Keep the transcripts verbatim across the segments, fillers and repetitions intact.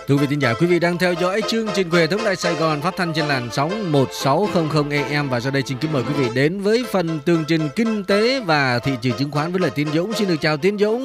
Thưa quý vị thính giả, quý vị đang theo dõi chương trình của hệ thống Đài Sài Gòn phát thanh trên làn sóng một sáu không không A M, và sau đây xin kính mời quý vị đến với phần tường trình kinh tế và thị trường chứng khoán với lời Tiến Dũng. Xin được chào Tiến Dũng.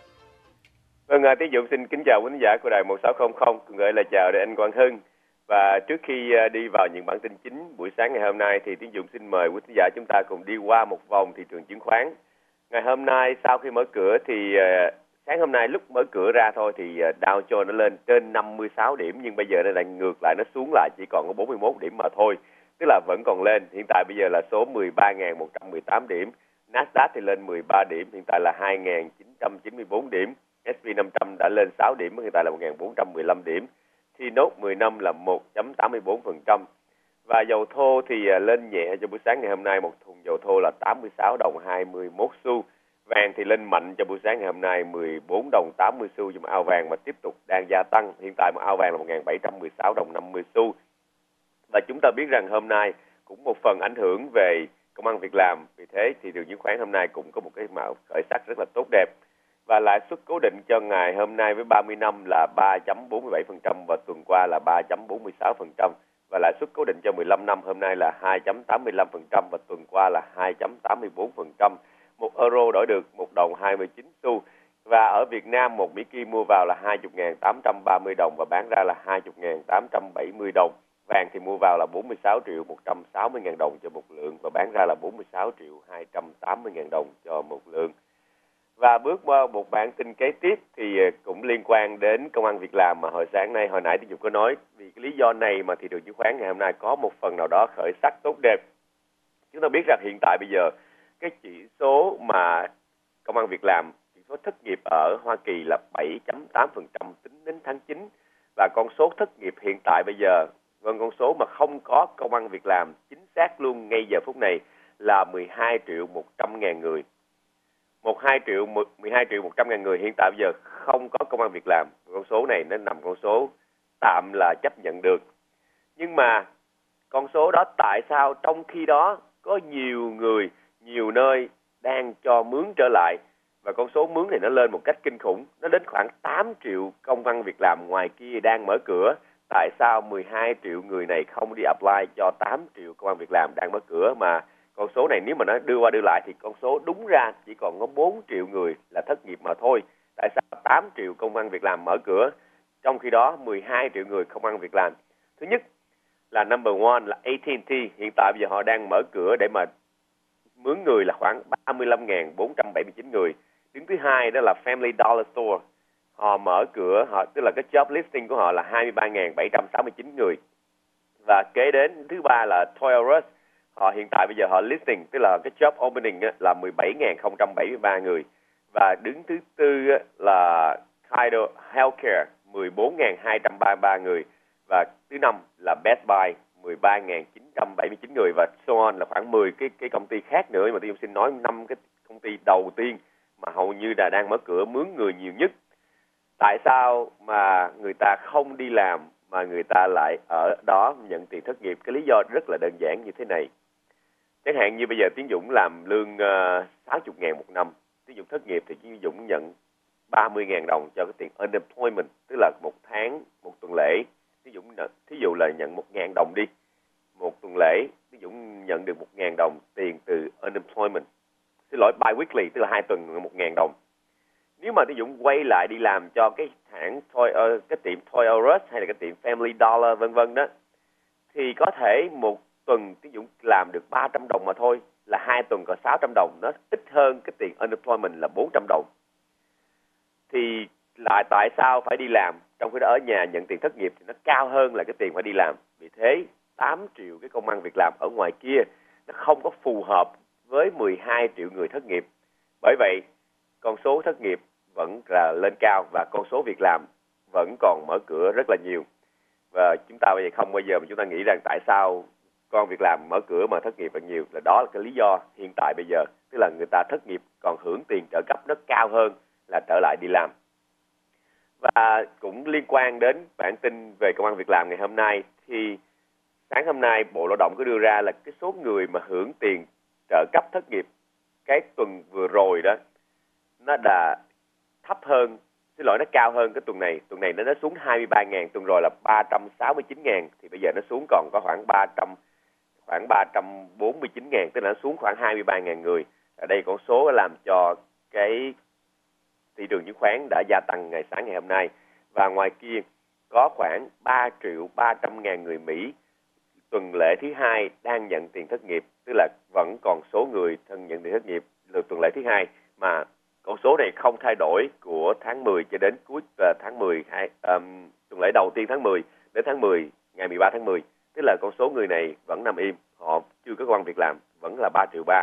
Vâng, Tiến Dũng xin kính chào quý thính giả của Đài một sáu không không, cùng gửi lời chào đến anh Quang Hưng. Và trước khi đi vào những bản tin chính buổi sáng ngày hôm nay thì Tiến Dũng xin mời quý thính giả chúng ta cùng đi qua một vòng thị trường chứng khoán. Ngày hôm nay sau khi mở cửa thì sáng hôm nay lúc mở cửa ra thôi thì Dow Jones nó lên trên năm mươi sáu điểm, nhưng bây giờ nó lại ngược lại, nó xuống lại chỉ còn có bốn mươi mốt điểm mà thôi. Tức là vẫn còn lên, hiện tại bây giờ là số mười ba nghìn một trăm mười tám điểm. Nasdaq thì lên mười ba điểm, hiện tại là hai nghìn chín trăm chín mươi tư điểm. ét and pê năm trăm đã lên sáu điểm, hiện tại là một nghìn bốn trăm mười lăm điểm. Thì nốt mười năm là một phẩy tám mươi tư phần trăm. Và dầu thô thì lên nhẹ cho buổi sáng ngày hôm nay, một thùng dầu thô là tám mươi sáu đồng hai mươi mốt xu. Vàng thì lên mạnh cho buổi sáng ngày hôm nay mười bốn đồng tám mươi xu, nhưng mà ao vàng mà tiếp tục đang gia tăng. Hiện tại một ao vàng là một nghìn bảy trăm mười sáu đồng năm mươi xu. Và chúng ta biết rằng hôm nay cũng một phần ảnh hưởng về công ăn việc làm, vì thế thị trường chứng khoán hôm nay cũng có một cái màu khởi sắc rất là tốt đẹp. Và lãi suất cố định cho ngày hôm nay với ba mươi năm là ba phẩy bốn mươi bảy phần trăm và tuần qua là ba phẩy bốn mươi sáu phần trăm. Và lãi suất cố định cho mười lăm năm hôm nay là hai phẩy tám mươi lăm phần trăm và tuần qua là hai phẩy tám mươi tư phần trăm. Một euro đổi được một đồng hai mươi chín xu. Và ở Việt Nam một Mỹ Kim mua vào là hai mươi nghìn tám trăm ba mươi đồng và bán ra là hai mươi nghìn tám trăm bảy mươi đồng. Vàng thì mua vào là bốn mươi sáu triệu một trăm sáu mươi nghìn đồng cho một lượng và bán ra là bốn mươi sáu triệu hai trăm tám mươi nghìn đồng cho một lượng. Và bước qua một bản tin kế tiếp thì cũng liên quan đến công ăn việc làm mà hồi sáng nay, hồi nãy Tiến Dũng có nói, vì cái lý do này mà thị trường chứng khoán ngày hôm nay có một phần nào đó khởi sắc tốt đẹp. Chúng ta biết rằng hiện tại bây giờ cái chỉ số mà công ăn việc làm, chỉ số thất nghiệp ở Hoa Kỳ là bảy phẩy tám phần trăm tính đến tháng chín, và con số thất nghiệp hiện tại bây giờ, vâng, con số mà không có công ăn việc làm chính xác luôn ngay giờ phút này là mười hai triệu một trăm ngàn người. mười hai triệu mười hai triệu một trăm ngàn người hiện tại bây giờ không có công ăn việc làm. Con số này nó nằm con số tạm là chấp nhận được. Nhưng mà con số đó tại sao trong khi đó có nhiều người, nhiều nơi đang cho mướn trở lại, và con số mướn này nó lên một cách kinh khủng, nó đến khoảng tám triệu công ăn việc làm ngoài kia đang mở cửa. Tại sao mười hai triệu người này không đi apply cho tám triệu công ăn việc làm đang mở cửa, mà con số này nếu mà nó đưa qua đưa lại thì con số đúng ra chỉ còn có bốn triệu người là thất nghiệp mà thôi. Tại sao tám triệu công ăn việc làm mở cửa, trong khi đó mười hai triệu người không ăn việc làm? Thứ nhất là number one là A T and T, hiện tại bây giờ họ đang mở cửa để mà mướn người là khoảng ba mươi lăm nghìn bốn trăm bảy mươi chín người. Đứng thứ hai đó là Family Dollar Store, họ mở cửa, họ tức là cái job listing của họ là hai mươi ba nghìn bảy trăm sáu mươi chín người. Và kế đến thứ ba là Toys R Us, họ hiện tại bây giờ họ listing, tức là cái job opening là mười bảy nghìn không trăm bảy mươi ba người. Và đứng thứ tư là Kaido Healthcare, mười bốn nghìn hai trăm ba mươi ba người. Và thứ năm là Best Buy, mười ba nghìn chín trăm bảy mươi chín người, và so on là khoảng mười cái cái công ty khác nữa, mà tôi xin nói năm cái công ty đầu tiên mà hầu như là đang mở cửa mướn người nhiều nhất. Tại sao mà người ta không đi làm mà người ta lại ở đó nhận tiền thất nghiệp? Cái lý do rất là đơn giản như thế này. Chẳng hạn như bây giờ Tiến Dũng làm lương uh, sáu mươi nghìn một năm, Tiến Dũng thất nghiệp thì Tiến Dũng nhận ba mươi nghìn đồng cho cái tiền unemployment, tức là một tháng, một tuần lễ. Tiến Dũng thí dụ là nhận một nghìn đồng đi, một tuần lễ Tiến Dũng nhận được một nghìn đồng tiền từ unemployment. Xin lỗi, bi-weekly, tức là hai tuần một nghìn đồng. Nếu mà Tiến Dũng quay lại đi làm cho cái hãng Toy, uh, cái tiệm Toys R Us hay là cái tiệm Family Dollar vân vân đó, thì có thể một tuần Tiến Dũng làm được ba trăm đồng mà thôi, là hai tuần có sáu trăm đồng, nó ít hơn cái tiền unemployment là bốn trăm đồng. Thì lại tại sao phải đi làm, trong khi đó ở nhà nhận tiền thất nghiệp thì nó cao hơn là cái tiền phải đi làm? Vì thế tám triệu cái công ăn việc làm ở ngoài kia nó không có phù hợp với mười hai triệu người thất nghiệp. Bởi vậy con số thất nghiệp vẫn là lên cao và con số việc làm vẫn còn mở cửa rất là nhiều. Và chúng ta bây giờ không bao giờ mà chúng ta nghĩ rằng tại sao con việc làm mở cửa mà thất nghiệp vẫn nhiều, là đó là cái lý do hiện tại bây giờ, tức là người ta thất nghiệp còn hưởng tiền trợ cấp nó cao hơn là trở lại đi làm. Và cũng liên quan đến bản tin về công ăn việc làm ngày hôm nay, thì sáng hôm nay Bộ Lao động có đưa ra là cái số người mà hưởng tiền trợ cấp thất nghiệp cái tuần vừa rồi đó, nó đã thấp hơn xin lỗi, nó cao hơn cái tuần này. Tuần này nó nó xuống hai mươi ba ngàn, tuần rồi là ba trăm sáu mươi chín ngàn, thì bây giờ nó xuống còn có khoảng ba trăm, khoảng ba trăm bốn mươi chín ngàn, tức là nó xuống khoảng hai mươi ba ngàn người. Ở đây con số làm cho cái thị trường chứng khoán đã gia tăng ngày sáng ngày hôm nay. Và ngoài kia có khoảng ba triệu ba trăm ngàn người Mỹ tuần lễ thứ hai đang nhận tiền thất nghiệp, tức là vẫn còn số người thân nhận tiền thất nghiệp được tuần lễ thứ hai, mà con số này không thay đổi của tháng mười cho đến cuối uh, tháng mười, hai, um, tuần lễ đầu tiên tháng mười đến tháng mười, ngày mười ba tháng mười, tức là con số người này vẫn nằm im, họ chưa có công ăn việc làm, vẫn là ba triệu ba.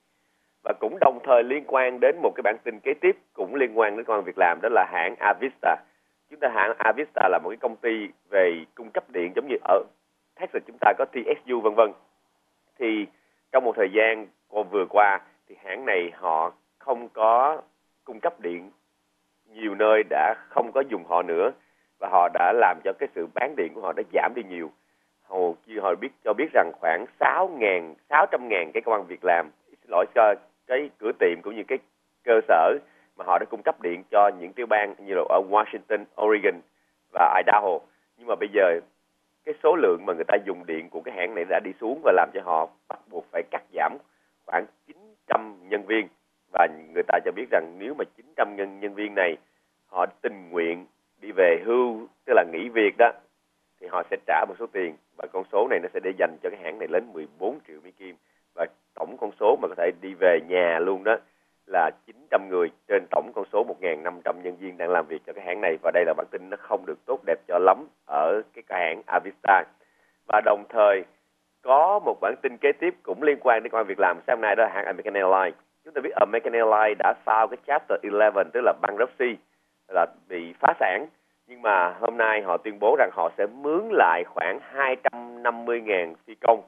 Và cũng đồng thời liên quan đến một cái bản tin kế tiếp cũng liên quan đến công ăn việc làm, đó là hãng Avista. Chúng ta hãng Avista là một cái công ty về cung cấp điện, giống như ở Texas chúng ta có tê ét u vân vân. Thì trong một thời gian vừa qua thì hãng này họ không có cung cấp điện nhiều nơi, đã không có dùng họ nữa, và họ đã làm cho cái sự bán điện của họ đã giảm đi nhiều. Hầu như họ biết cho biết rằng khoảng sáu ngàn, sáu trăm ngàn cái công ăn việc làm, xin lỗi, cho cái cửa tiệm cũng như cái cơ sở mà họ đã cung cấp điện cho những tiểu bang như là ở Washington, Oregon và Idaho. Nhưng mà bây giờ cái số lượng mà người ta dùng điện của cái hãng này đã đi xuống, và làm cho họ bắt buộc phải cắt giảm khoảng chín trăm nhân viên. Và người ta cho biết rằng nếu mà chín trăm nhân, nhân viên này họ tình nguyện đi về hưu, tức là nghỉ việc đó, thì họ sẽ trả một số tiền, và con số này nó sẽ để dành cho cái hãng này lên mười bốn triệu Mỹ Kim. Và tổng con số mà có thể đi về nhà luôn đó là chín trăm người trên tổng con số một nghìn năm trăm nhân viên đang làm việc cho cái hãng này. Và đây là bản tin nó không được tốt đẹp cho lắm ở cái hãng Avista. Và đồng thời có một bản tin kế tiếp cũng liên quan đến công việc làm sáng nay, đó là hãng American Airlines. Chúng ta biết American Airlines đã file cái Chapter eleven, tức là bankruptcy, là bị phá sản. Nhưng mà hôm nay họ tuyên bố rằng họ sẽ mướn lại khoảng hai trăm năm mươi nghìn phi công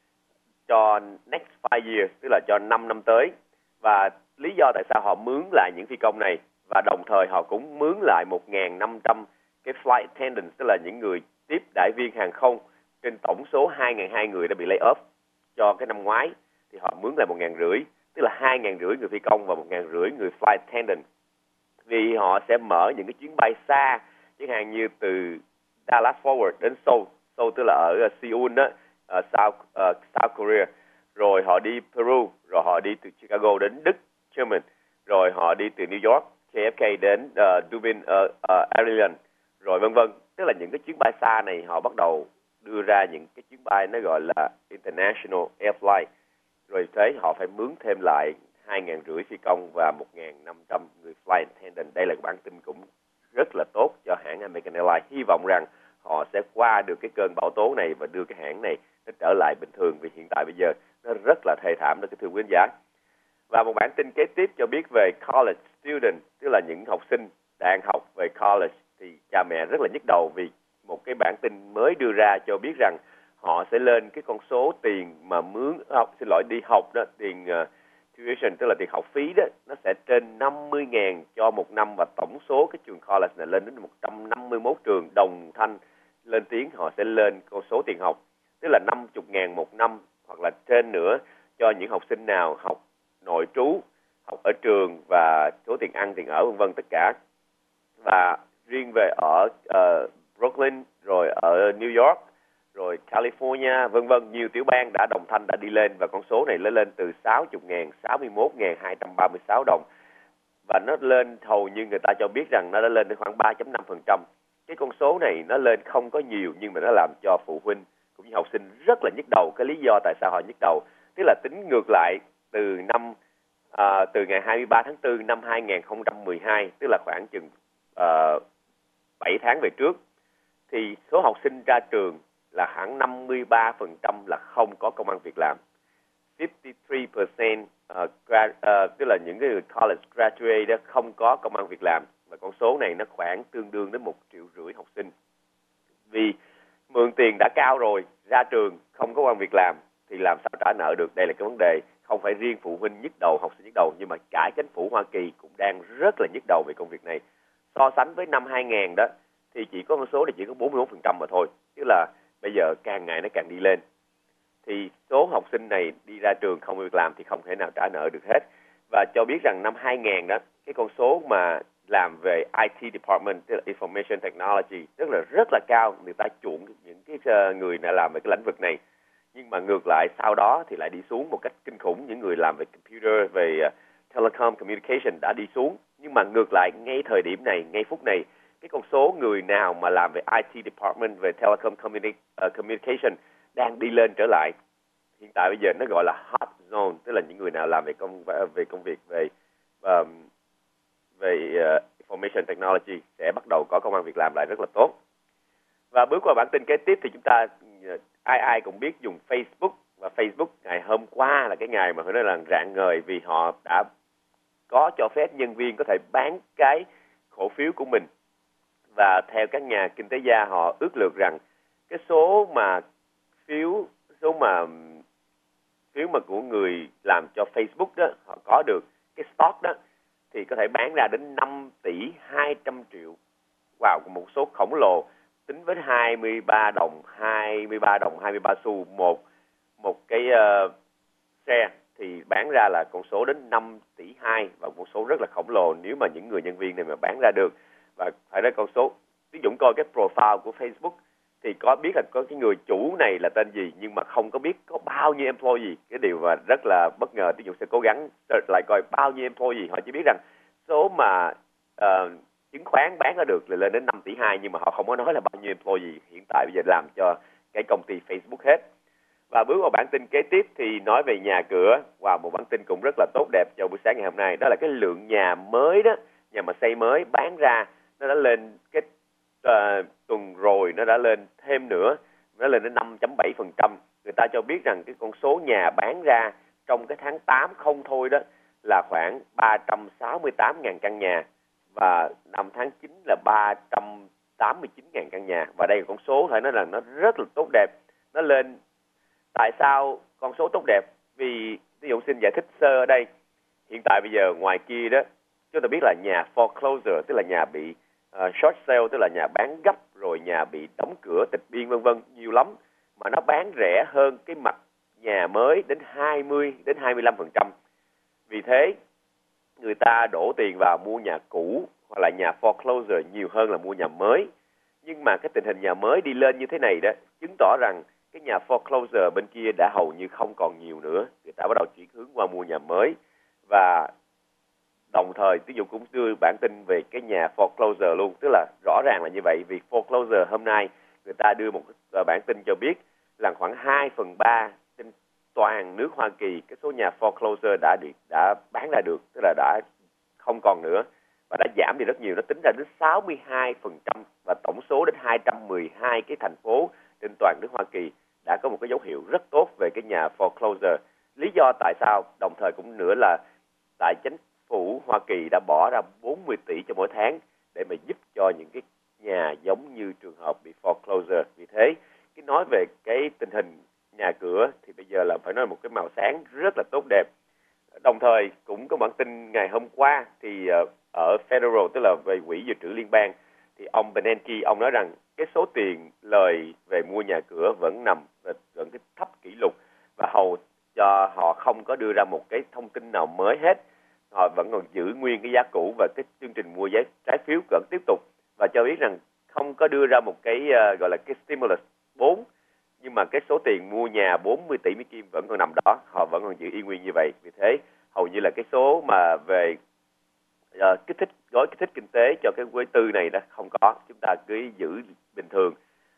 cho next five years, tức là cho năm năm tới. Và lý do tại sao họ mướn lại những phi công này, và đồng thời họ cũng mướn lại một nghìn năm trăm cái flight attendants, tức là những người tiếp đãi viên hàng không trên tổng số hai nghìn hai trăm người đã bị lay off cho cái năm ngoái, thì họ mướn lại một nghìn rưỡi, tức là hai nghìn rưỡi người phi công và một nghìn rưỡi người flight attendant. Vì họ sẽ mở những cái chuyến bay xa, chẳng hạn như từ Dallas Forward đến Seoul, Seoul tức là ở uh, Seoul đó, uh, South, uh, South Korea, rồi họ đi Peru, rồi họ đi từ Chicago đến Đức, Germany, rồi họ đi từ New York, J F K đến uh, Dublin, uh, uh, Ireland, rồi vân vân. Tức là những cái chuyến bay xa này họ bắt đầu đưa ra những cái chuyến bay nó gọi là International Air Flight, rồi thế họ phải mướn thêm lại hai nghìn rưỡi phi công và một nghìn năm trăm người flight attendant. Đây là bản tin cũng rất là tốt cho hãng American Airlines. Hy vọng rằng họ sẽ qua được cái cơn bão tố này và đưa cái hãng này nó trở lại bình thường, vì hiện tại bây giờ nó rất là thê thảm đó, cái thưa quý khán giả. Và một bản tin kế tiếp cho biết về college student, tức là những học sinh đang học về college, thì cha mẹ rất là nhức đầu vì một cái bản tin mới đưa ra cho biết rằng họ sẽ lên cái con số tiền mà mướn học, xin lỗi, đi học đó, tiền uh, tuition, tức là tiền học phí đó, nó sẽ trên năm mươi nghìn cho một năm, và tổng số cái trường college này lên đến một trăm năm mươi mốt trường đồng thanh lên tiếng họ sẽ lên con số tiền học, tức là năm mươi nghìn một năm hoặc là trên nữa cho những học sinh nào học nội trú, học ở trường, và số tiền ăn, tiền ở vân vân tất cả. Và riêng về ở uh, Brooklyn, rồi ở New York, rồi California, vân vân, nhiều tiểu bang đã đồng thanh đã đi lên, và con số này lên lên từ sáu mươi nghìn, sáu mươi mốt nghìn hai trăm ba mươi sáu đồng. Và nó lên hầu như người ta cho biết rằng nó đã lên đến khoảng ba phẩy năm phần trăm. Cái con số này nó lên không có nhiều, nhưng mà nó làm cho phụ huynh cũng như học sinh rất là nhức đầu. Cái lý do tại sao họ nhức đầu, tức là tính ngược lại từ năm à, từ ngày hai mươi ba tháng tư năm hai nghìn không trăm mười hai, tức là khoảng chừng uh, bảy tháng về trước, thì số học sinh ra trường là khoảng năm mươi ba phần trăm là không có công ăn việc làm. năm mươi ba phần trăm uh, grad, uh, tức là những cái người college graduate đó không có công ăn việc làm, và con số này nó khoảng tương đương đến một triệu rưỡi học sinh. Vì mượn tiền đã cao rồi, ra trường không có công ăn việc làm thì làm sao trả nợ được? Đây là cái vấn đề không phải riêng phụ huynh nhức đầu, học sinh nhức đầu, nhưng mà cả chính phủ Hoa Kỳ cũng đang rất là nhức đầu về công việc này. So sánh với năm hai nghìn đó thì chỉ có con số này chỉ có bốn mươi mốt phần trăm mà thôi, tức là bây giờ càng ngày nó càng đi lên. Thì số học sinh này đi ra trường không có việc làm thì không thể nào trả nợ được hết. Và cho biết rằng năm hai nghìn đó, cái con số mà làm về i tê department, tức là information technology, tức là rất là cao, người ta chuộng những cái uh, người nào làm về cái lĩnh vực này. Nhưng mà ngược lại sau đó thì lại đi xuống một cách kinh khủng, những người làm về computer, về uh, telecom communication đã đi xuống. Nhưng mà ngược lại ngay thời điểm này, ngay phút này, cái con số người nào mà làm về i tê department, về telecom communi- uh, communication đang đi lên trở lại. Hiện tại bây giờ nó gọi là hot zone, tức là những người nào làm về công về công việc về um, về uh, information technology sẽ bắt đầu có công ăn việc làm lại rất là tốt. Và bước qua bản tin kế tiếp thì chúng ta uh, ai ai cũng biết dùng Facebook, và Facebook ngày hôm qua là cái ngày mà phải nói là rạng ngời vì họ đã có cho phép nhân viên có thể bán cái cổ phiếu của mình. Và theo các nhà kinh tế gia họ ước lượng rằng cái số mà phiếu số mà phiếu mà của người làm cho Facebook đó, họ có được cái stock đó thì có thể bán ra đến năm tỷ hai trăm triệu. Wow, một số khổng lồ, tính với hai mươi ba đồng, hai mươi ba đồng hai mươi ba xu một một cái uh, xe thì bán ra là con số đến năm tỷ hai, và một số rất là khổng lồ nếu mà những người nhân viên này mà bán ra được. Và phải nói con số, ví dụ coi cái profile của Facebook thì có biết là có cái người chủ này là tên gì, nhưng mà không có biết có bao nhiêu employee. Cái điều mà rất là bất ngờ, ví dụ sẽ cố gắng search lại coi bao nhiêu employee. Họ chỉ biết rằng số mà uh, chứng khoán bán ra được là lên đến năm tỷ hai, nhưng mà họ không có nói là bao nhiêu employee hiện tại bây giờ làm cho cái công ty Facebook hết. Và bước vào bản tin kế tiếp thì nói về nhà cửa. Wow, một bản tin cũng rất là tốt đẹp cho buổi sáng ngày hôm nay. Đó là cái lượng nhà mới đó, nhà mà xây mới bán ra, nó đã lên cái uh, tuần rồi nó đã lên thêm nữa, nó lên đến năm phẩy bảy phần trăm. Người ta cho biết rằng cái con số nhà bán ra trong cái tháng tám không thôi đó là khoảng ba trăm sáu mươi tám nghìn căn nhà, và năm tháng chín là ba trăm tám mươi chín nghìn căn nhà. Và đây là con số phải nói là nó rất là tốt đẹp. Nó lên. Tại sao con số tốt đẹp? Vì ví dụ xin giải thích sơ ở đây. Hiện tại bây giờ ngoài kia đó, chúng ta biết là nhà foreclosure, tức là nhà bị uh, short sale, tức là nhà bán gấp, rồi nhà bị đóng cửa, tịch biên vân vân, nhiều lắm. Mà nó bán rẻ hơn cái mặt nhà mới đến hai mươi đến hai mươi lăm phần trăm. Vì thế, người ta đổ tiền vào mua nhà cũ hoặc là nhà foreclosure nhiều hơn là mua nhà mới. Nhưng mà cái tình hình nhà mới đi lên như thế này đó, chứng tỏ rằng cái nhà foreclosure bên kia đã hầu như không còn nhiều nữa. Người ta bắt đầu chuyển hướng qua mua nhà mới. Và đồng thời, ví dụ cũng đưa bản tin về cái nhà foreclosure luôn. Tức là rõ ràng là như vậy. Vì foreclosure hôm nay, người ta đưa một bản tin cho biết là khoảng hai phần ba trên toàn nước Hoa Kỳ, cái số nhà foreclosure đã, đi, đã bán ra được. Tức là đã không còn nữa. Và đã giảm đi rất nhiều. Nó tính ra đến sáu mươi hai phần trăm. Và tổng số đến hai trăm mười hai cái thành phố trên toàn nước Hoa Kỳ đã có một cái dấu hiệu rất tốt về cái nhà foreclosure. Lý do tại sao? Đồng thời cũng nữa là tại chính phủ Hoa Kỳ đã bỏ ra bốn mươi tỷ cho mỗi tháng để mà giúp cho những cái nhà giống như trường hợp bị foreclosure. Vì thế, cái nói về cái tình hình nhà cửa thì bây giờ là phải nói một cái màu sáng rất là tốt đẹp. Đồng thời cũng có bản tin ngày hôm qua thì ở Federal, tức là về quỹ dự trữ liên bang, thì ông Bernanke, ông nói rằng cái số tiền lời về mua nhà cửa vẫn nằm gần cái thấp kỷ lục, và hầu cho họ không có đưa ra một cái thông tin nào mới hết. Họ vẫn còn giữ nguyên cái giá cũ, và cái chương trình mua giá trái phiếu vẫn tiếp tục, và cho biết rằng không có đưa ra một cái uh, gọi là cái stimulus bốn, nhưng mà cái số tiền mua nhà bốn mươi tỷ Mỹ Kim vẫn còn nằm đó, họ vẫn còn giữ y nguyên như vậy. Vì thế hầu như là cái số mà về uh, kích thích gói kích thích kinh tế cho cái quý tư này đó không có, chúng ta cứ giữ bình thường,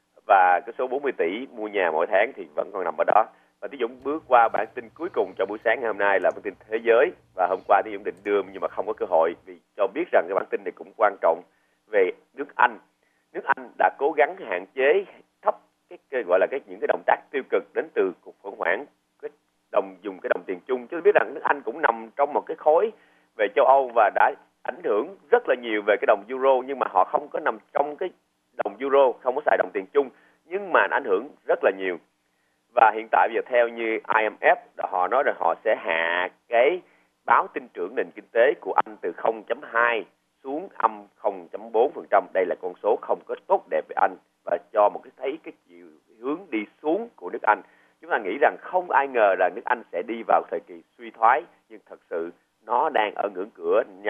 và cái số bốn mươi tỷ mua nhà mỗi tháng thì vẫn còn nằm ở đó. Và Tiến Dũng bước qua bản tin cuối cùng cho buổi sáng ngày hôm nay là bản tin thế giới, và hôm qua Tiến Dũng định đưa nhưng mà không có cơ hội vì cho biết rằng cái bản tin này cũng quan trọng về nước Anh. Nước Anh đã cố gắng hạn chế thấp cái, cái gọi là cái những cái động tác tiêu cực đến từ cuộc khủng hoảng cái đồng dùng cái đồng tiền chung. Chứ biết rằng nước Anh cũng nằm trong một cái khối về châu Âu và đã ảnh hưởng rất là nhiều về cái đồng euro, nhưng mà họ không có nằm trong cái đồng euro, không có xài đồng tiền chung, nhưng mà nó ảnh hưởng rất là nhiều. Và hiện tại bây giờ theo như I M F, họ nói rằng họ sẽ hạ cái báo tin trưởng nền kinh tế của Anh từ không phẩy hai xuống âm không phẩy bốn phần trăm. Đây là con số không có tốt đẹp về Anh, và cho một cái thấy cái chiều hướng đi xuống của nước Anh. Chúng ta nghĩ rằng không ai ngờ là nước Anh sẽ đi vào thời kỳ suy thoái, nhưng thật sự nó đang ở ngưỡng cửa nhằm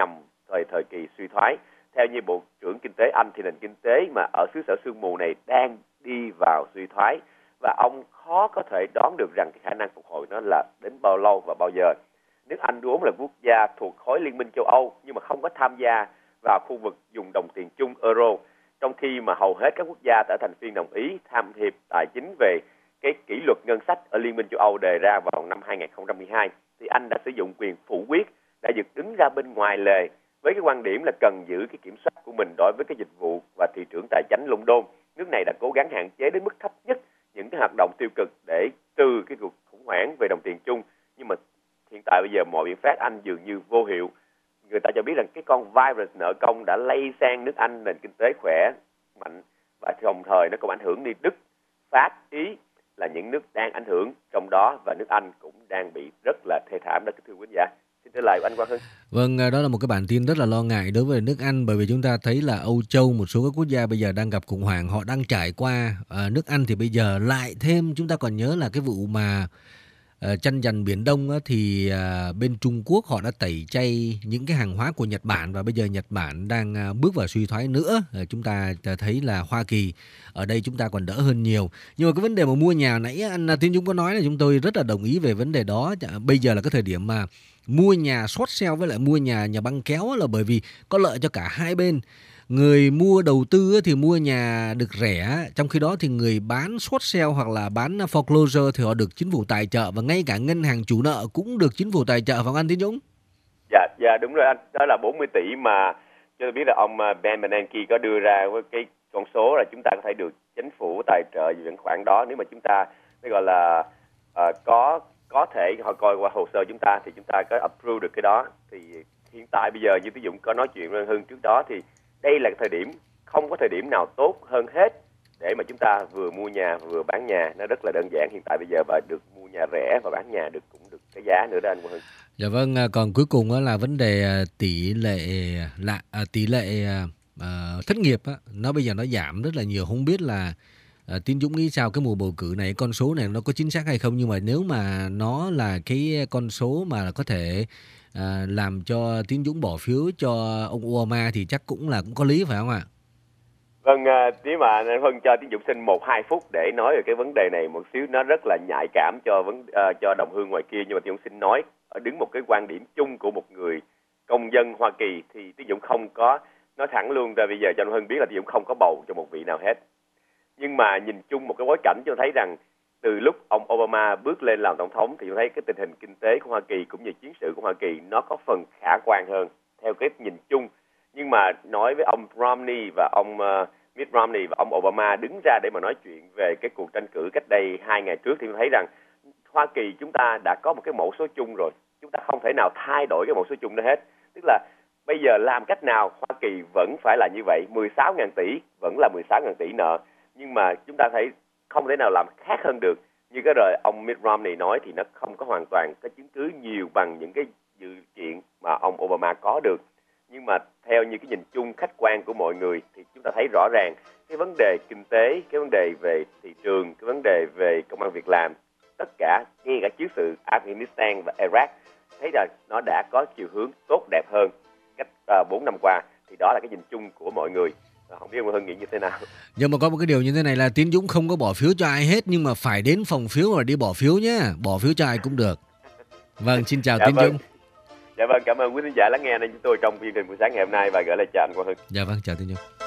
thời thời kỳ suy thoái. Theo như Bộ trưởng Kinh tế Anh thì nền kinh tế mà ở xứ sở sương mù này đang đi vào suy thoái, và ông khó có thể đoán được rằng cái khả năng phục hồi nó là đến bao lâu và bao giờ. Nước Anh vốn là quốc gia thuộc khối Liên minh châu Âu nhưng mà không có tham gia vào khu vực dùng đồng tiền chung euro, trong khi mà hầu hết các quốc gia đã thành viên đồng ý tham hiệp tài chính về cái kỷ luật ngân sách ở Liên minh châu Âu đề ra vào năm hai không một hai, thì Anh đã sử dụng quyền phủ quyết, đã dựng đứng ra bên ngoài lề với cái quan điểm là cần giữ cái kiểm soát của mình đối với cái dịch vụ và thị trường tài chính London. Nước này đã cố gắng hạn chế đến mức thấp nhất những cái hoạt động tiêu cực để từ cái cuộc khủng hoảng về đồng tiền chung, nhưng mà hiện tại bây giờ mọi biện pháp Anh dường như vô hiệu. Người ta cho biết rằng cái con virus nợ công đã lây sang nước Anh, nền kinh tế khỏe mạnh, và đồng thời nó cũng ảnh hưởng đi Đức, Pháp, Ý là những nước đang ảnh hưởng trong đó, và nước Anh cũng đang bị rất là thê thảm đó, thưa quý giả. Xin trả lời của anh Quang Hưng. Vâng, đó là một cái bản tin rất là lo ngại đối với nước Anh, bởi vì chúng ta thấy là Âu Châu, một số các quốc gia bây giờ đang gặp khủng hoảng, họ đang trải qua. À, nước Anh thì bây giờ lại thêm, chúng ta còn nhớ là cái vụ mà uh, tranh giành Biển Đông á, thì uh, bên Trung Quốc họ đã tẩy chay những cái hàng hóa của Nhật Bản, và bây giờ Nhật Bản đang uh, bước vào suy thoái nữa. Uh, chúng ta thấy là Hoa Kỳ ở đây chúng ta còn đỡ hơn nhiều. Nhưng mà cái vấn đề mà mua nhà nãy anh Tiến Dũng có nói là chúng tôi rất là đồng ý về vấn đề đó. Bây giờ là cái thời điểm mà mua nhà short sale với lại mua nhà nhà băng kéo, là bởi vì có lợi cho cả hai bên. Người mua đầu tư thì mua nhà được rẻ, trong khi đó thì người bán short sale hoặc là bán foreclosure thì họ được chính phủ tài trợ, và ngay cả ngân hàng chủ nợ cũng được chính phủ tài trợ, phải không anh Tiến Dũng? Dạ, dạ đúng rồi anh. Đó là bốn mươi tỷ mà cho tôi biết là ông Ben Bernanke có đưa ra với cái con số là chúng ta có thể được chính phủ tài trợ những khoản đó nếu mà chúng ta mới gọi là uh, có có thể họ coi qua hồ sơ chúng ta thì chúng ta có approve được cái đó. Thì hiện tại bây giờ như Tiến Dũng có nói chuyện với Hưng trước đó, thì đây là cái thời điểm, không có thời điểm nào tốt hơn hết để mà chúng ta vừa mua nhà vừa bán nhà. Nó rất là đơn giản hiện tại bây giờ, và được mua nhà rẻ và bán nhà được cũng được cái giá nữa đó anh Quang Hưng. Dạ vâng, còn cuối cùng là vấn đề tỷ lệ là tỷ lệ uh, thất nghiệp á, nó bây giờ nó giảm rất là nhiều. Không biết là À, Tiến Dũng nghĩ sao cái mùa bầu cử này, con số này nó có chính xác hay không, nhưng mà nếu mà nó là cái con số mà có thể à, làm cho Tiến Dũng bỏ phiếu cho ông Obama thì chắc cũng là cũng có lý, phải không ạ? Vâng, nếu mà Hân cho Tiến Dũng xin một hai phút để nói về cái vấn đề này một xíu, nó rất là nhạy cảm cho vấn uh, cho đồng hương ngoài kia, nhưng mà Tiến Dũng xin nói ở đứng một cái quan điểm chung của một người công dân Hoa Kỳ thì Tiến Dũng không có nói thẳng luôn ra bây giờ cho Hân biết là Tiến Dũng không có bầu cho một vị nào hết. Nhưng mà nhìn chung một cái bối cảnh cho thấy rằng từ lúc ông Obama bước lên làm tổng thống thì tôi thấy cái tình hình kinh tế của Hoa Kỳ cũng như chiến sự của Hoa Kỳ nó có phần khả quan hơn theo cái nhìn chung. Nhưng mà nói với ông Romney và ông uh, Mitt Romney và ông Obama đứng ra để mà nói chuyện về cái cuộc tranh cử cách đây hai ngày trước thì tôi thấy rằng Hoa Kỳ chúng ta đã có một cái mẫu số chung rồi. Chúng ta không thể nào thay đổi cái mẫu số chung đó hết. Tức là bây giờ làm cách nào Hoa Kỳ vẫn phải là như vậy, mười sáu nghìn tỷ vẫn là mười sáu nghìn tỷ nợ. Nhưng mà chúng ta thấy không thể nào làm khác hơn được. Như cái lời ông Mitt Romney nói thì nó không có hoàn toàn có chứng cứ nhiều bằng những cái dự kiện mà ông Obama có được. Nhưng mà theo như cái nhìn chung khách quan của mọi người thì chúng ta thấy rõ ràng cái vấn đề kinh tế, cái vấn đề về thị trường, cái vấn đề về công ăn việc làm, tất cả ngay cả chiến sự Afghanistan và Iraq thấy là nó đã có chiều hướng tốt đẹp hơn cách bốn uh, năm qua. Thì đó là cái nhìn chung của mọi người. Không biết ông Hưng nghĩ như thế nào. Nhưng mà có một cái điều như thế này là Tiến Dũng không có bỏ phiếu cho ai hết, nhưng mà phải đến phòng phiếu rồi đi bỏ phiếu nhé. Bỏ phiếu cho ai cũng được. Vâng, xin chào dạ Tiến vâng. Dũng. Dạ vâng, cảm ơn quý khán giả lắng nghe nên chúng tôi trong chương trình buổi sáng ngày hôm nay và gửi lời chào anh Quang Hưng. Dạ vâng, chào Tiến Dũng.